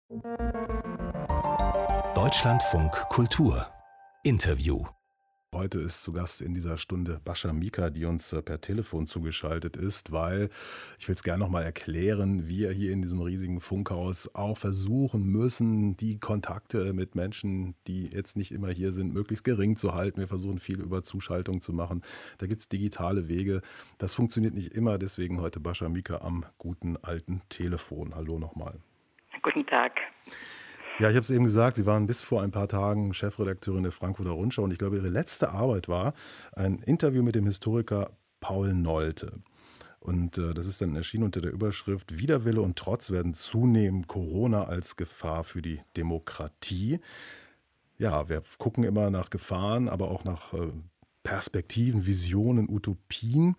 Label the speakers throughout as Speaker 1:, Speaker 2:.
Speaker 1: Deutschlandfunk Kultur Interview.
Speaker 2: Heute ist zu Gast in dieser Stunde Bascha Mika, die uns per Telefon zugeschaltet ist, weil, ich will es gerne nochmal erklären, wir hier in diesem riesigen Funkhaus auch versuchen müssen, die Kontakte mit Menschen, die jetzt nicht immer hier sind, möglichst gering zu halten. Wir versuchen viel über Zuschaltung zu machen. Da gibt es digitale Wege. Das funktioniert nicht immer, deswegen heute Bascha Mika am guten alten Telefon. Hallo nochmal.
Speaker 3: Guten Tag.
Speaker 2: Ja, ich habe es eben gesagt, Sie waren bis vor ein paar Tagen Chefredakteurin der Frankfurter Rundschau und ich glaube, Ihre letzte Arbeit war ein Interview mit dem Historiker Paul Nolte. Und das ist dann erschienen unter der Überschrift Widerwille und Trotz werden zunehmen, Corona als Gefahr für die Demokratie. Ja, wir gucken immer nach Gefahren, aber auch nach Perspektiven, Visionen, Utopien.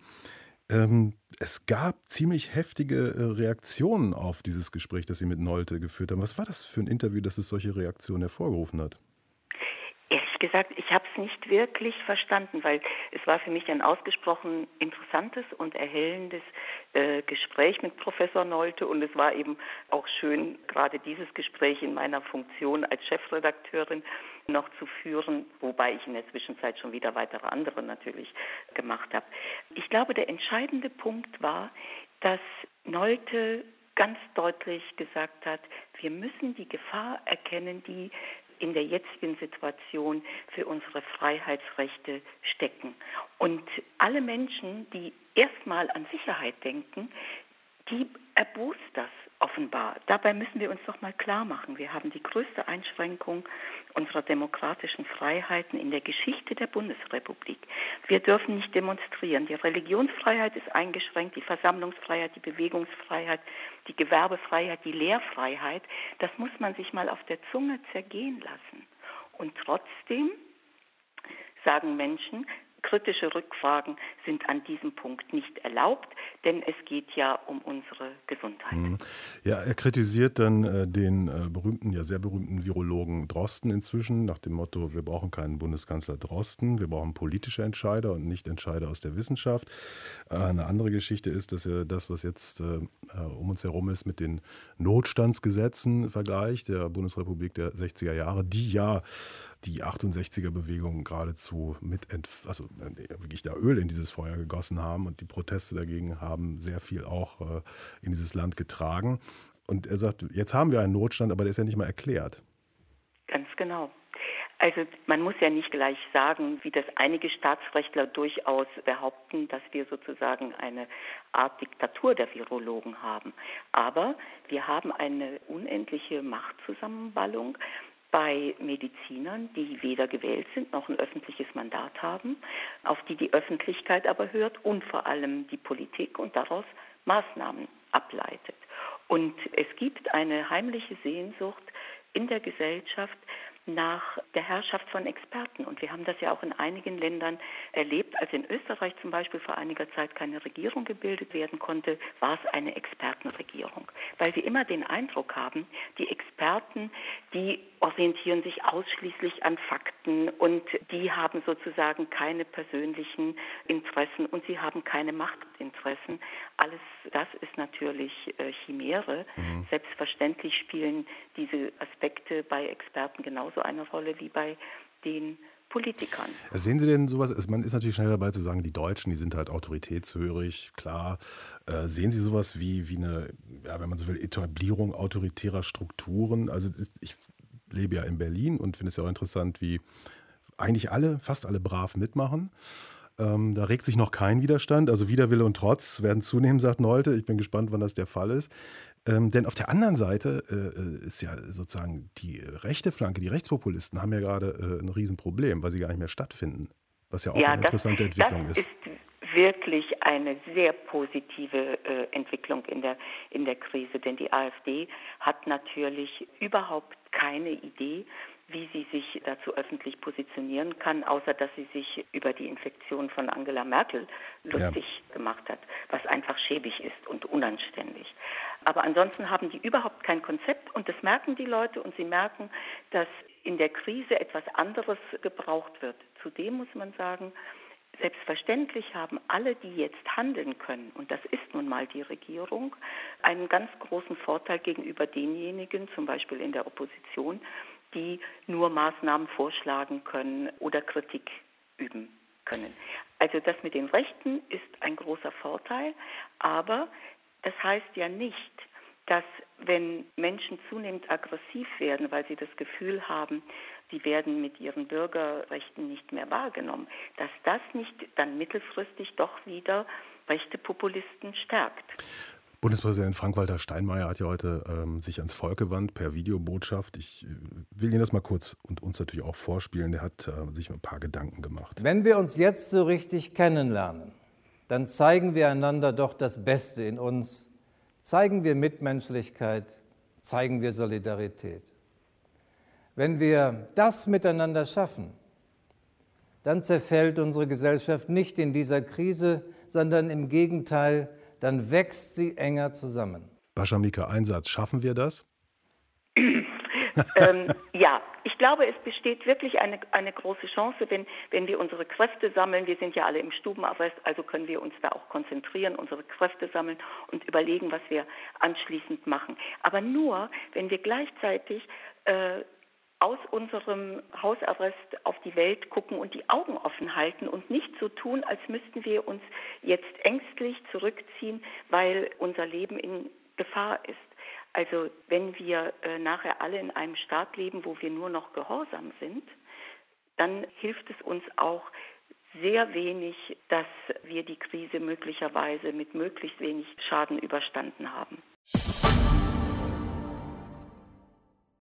Speaker 2: Es gab ziemlich heftige Reaktionen auf dieses Gespräch, das Sie mit Nolte geführt haben. Was war das für ein Interview, das es solche Reaktionen hervorgerufen hat?
Speaker 3: Ehrlich gesagt, ich habe es nicht wirklich verstanden, weil es war für mich ein ausgesprochen interessantes und erhellendes Gespräch mit Professor Nolte und es war eben auch schön, gerade dieses Gespräch in meiner Funktion als Chefredakteurin noch zu führen, wobei ich in der Zwischenzeit schon wieder weitere andere natürlich gemacht habe. Ich glaube, der entscheidende Punkt war, dass Nolte ganz deutlich gesagt hat, wir müssen die Gefahr erkennen, die in der jetzigen Situation für unsere Freiheitsrechte stecken. Und alle Menschen, die erstmal an Sicherheit denken, die erbost das offenbar. Dabei müssen wir uns doch mal klar machen, wir haben die größte Einschränkung unserer demokratischen Freiheiten in der Geschichte der Bundesrepublik. Wir dürfen nicht demonstrieren. Die Religionsfreiheit ist eingeschränkt, die Versammlungsfreiheit, die Bewegungsfreiheit, die Gewerbefreiheit, die Lehrfreiheit. Das muss man sich mal auf der Zunge zergehen lassen. Und trotzdem sagen Menschen, kritische Rückfragen sind an diesem Punkt nicht erlaubt, denn es geht ja um unsere Gesundheit.
Speaker 2: Ja, er kritisiert dann den berühmten, ja sehr berühmten Virologen Drosten inzwischen nach dem Motto, wir brauchen keinen Bundeskanzler Drosten, wir brauchen politische Entscheider und nicht Entscheider aus der Wissenschaft. Eine andere Geschichte ist, dass er das, was jetzt um uns herum ist, mit den Notstandsgesetzen vergleicht, der Bundesrepublik der 60er Jahre, die ja die 68er-Bewegung geradezu wirklich da Öl in dieses Feuer gegossen haben und die Proteste dagegen haben sehr viel auch in dieses Land getragen. Und er sagt, jetzt haben wir einen Notstand, aber der ist ja nicht mal erklärt.
Speaker 3: Ganz genau. Also man muss ja nicht gleich sagen, wie das einige Staatsrechtler durchaus behaupten, dass wir sozusagen eine Art Diktatur der Virologen haben. Aber wir haben eine unendliche Machtzusammenballung bei Medizinern, die weder gewählt sind noch ein öffentliches Mandat haben, auf die die Öffentlichkeit aber hört und vor allem die Politik und daraus Maßnahmen ableitet. Und es gibt eine heimliche Sehnsucht in der Gesellschaft nach der Herrschaft von Experten. Und wir haben das ja auch in einigen Ländern erlebt. Als in Österreich zum Beispiel vor einiger Zeit keine Regierung gebildet werden konnte, war es eine Expertenregierung. Weil wir immer den Eindruck haben, die Experten, die orientieren sich ausschließlich an Fakten und die haben sozusagen keine persönlichen Interessen und sie haben keine Machtinteressen. Alles das ist natürlich Chimäre. Selbstverständlich spielen diese Aspekte bei Experten genauso eine Rolle wie bei den Politikern.
Speaker 2: Sehen Sie denn sowas? Man ist natürlich schnell dabei zu sagen, die Deutschen, die sind halt autoritätshörig, klar. Sehen Sie sowas wie eine, ja, wenn man so will, Etablierung autoritärer Strukturen? Also ich lebe ja in Berlin und finde es ja auch interessant, wie eigentlich fast alle brav mitmachen. Da regt sich noch kein Widerstand. Also Widerwille und Trotz werden zunehmen, sagt Nolte. Ich bin gespannt, wann das der Fall ist. Denn auf der anderen Seite ist ja sozusagen die rechte Flanke, die Rechtspopulisten haben ja gerade ein Riesenproblem, weil sie gar nicht mehr stattfinden. Was ja auch eine interessante Entwicklung ist.
Speaker 3: Das ist wirklich eine sehr positive Entwicklung in der Krise, denn die AfD hat natürlich überhaupt keine Idee, wie sie sich dazu öffentlich positionieren kann, außer dass sie sich über die Infektion von Angela Merkel lustig gemacht hat, was einfach schäbig ist und unanständig. Aber ansonsten haben die überhaupt kein Konzept und das merken die Leute und sie merken, dass in der Krise etwas anderes gebraucht wird. Zudem muss man sagen, Selbstverständlich haben alle, die jetzt handeln können, und das ist nun mal die Regierung, einen ganz großen Vorteil gegenüber denjenigen, zum Beispiel in der Opposition, die nur Maßnahmen vorschlagen können oder Kritik üben können. Also das mit den Rechten ist ein großer Vorteil, aber das heißt ja nicht, dass wenn Menschen zunehmend aggressiv werden, weil sie das Gefühl haben, sie werden mit ihren Bürgerrechten nicht mehr wahrgenommen, dass das nicht dann mittelfristig doch wieder rechte Populisten stärkt.
Speaker 2: Bundespräsident Frank-Walter Steinmeier hat ja heute sich ans Volk gewandt per Videobotschaft. Ich will Ihnen das mal kurz und uns natürlich auch vorspielen. Er hat sich ein paar Gedanken gemacht.
Speaker 4: Wenn wir uns jetzt so richtig kennenlernen, dann zeigen wir einander doch das Beste in uns, zeigen wir Mitmenschlichkeit, zeigen wir Solidarität. Wenn wir das miteinander schaffen, dann zerfällt unsere Gesellschaft nicht in dieser Krise, sondern im Gegenteil, dann wächst sie enger zusammen.
Speaker 2: Bascha Mika, Einsatz, schaffen wir das?
Speaker 3: Ja, ich glaube, es besteht wirklich eine große Chance, wenn wir unsere Kräfte sammeln. Wir sind ja alle im Stubenarrest, also können wir uns da auch konzentrieren, unsere Kräfte sammeln und überlegen, was wir anschließend machen. Aber nur, wenn wir gleichzeitig aus unserem Hausarrest auf die Welt gucken und die Augen offen halten und nicht so tun, als müssten wir uns jetzt ängstlich zurückziehen, weil unser Leben in Gefahr ist. Also wenn wir nachher alle in einem Staat leben, wo wir nur noch gehorsam sind, dann hilft es uns auch sehr wenig, dass wir die Krise möglicherweise mit möglichst wenig Schaden überstanden haben.